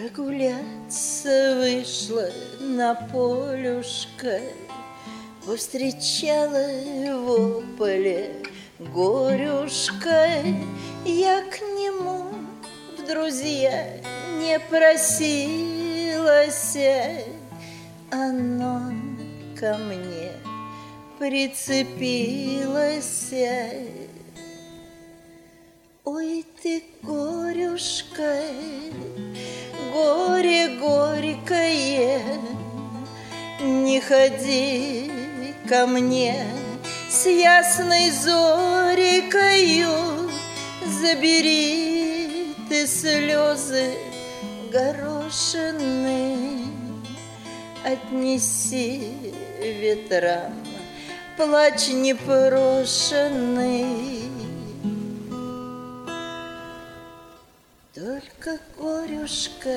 Прогуляться вышла на полюшко, повстречала в поле горюшка. Я к нему в друзья не просилась, оно ко мне прицепилось. Ой ты, горюшка, горе горькое, не ходи ко мне с ясной зорикою, забери ты слезы горошины, отнеси ветрам плач непрошенный. Только горюшка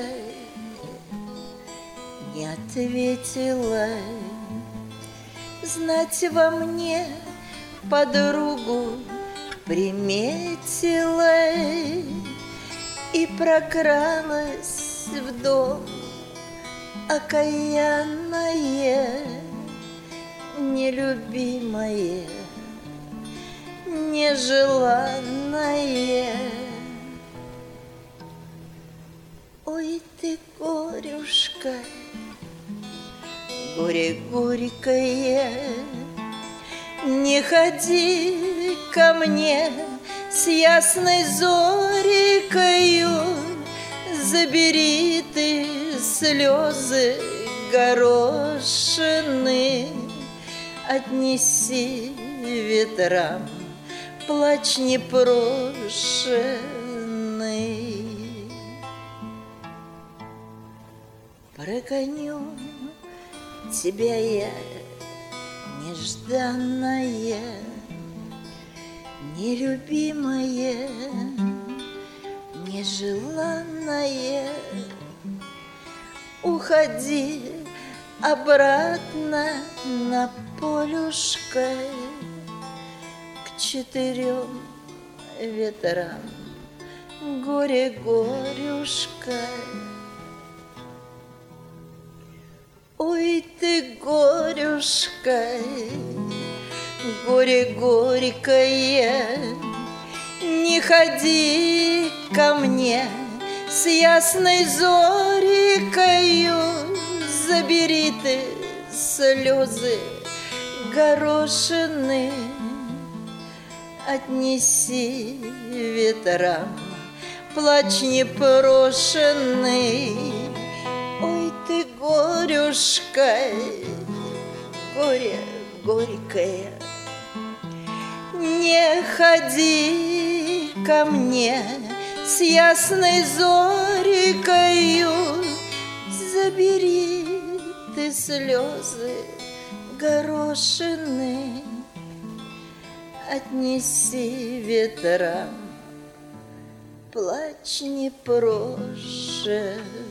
не ответила, знать во мне подругу приметила и прокралась в дом окаянная, нелюбимая, нежеланная. Ой ты, горюшка, горе горькое, не ходи ко мне с ясной зорикою, забери ты слезы горошины, отнеси ветрам плач непрошенный. Прогоню тебя я, нежданная, нелюбимая, нежеланная. Уходи обратно на полюшко к четырем ветрам, горе горюшка. Ой ты, горюшка, горе горькое, не ходи ко мне с ясной зорикою, забери ты слезы горошины, отнеси ветрам плач непрошенный. Ой ты, горюшка, горе горькое, не ходи ко мне с ясной зорикою, забери ты слезы горошины, отнеси ветрам плач непрошенный.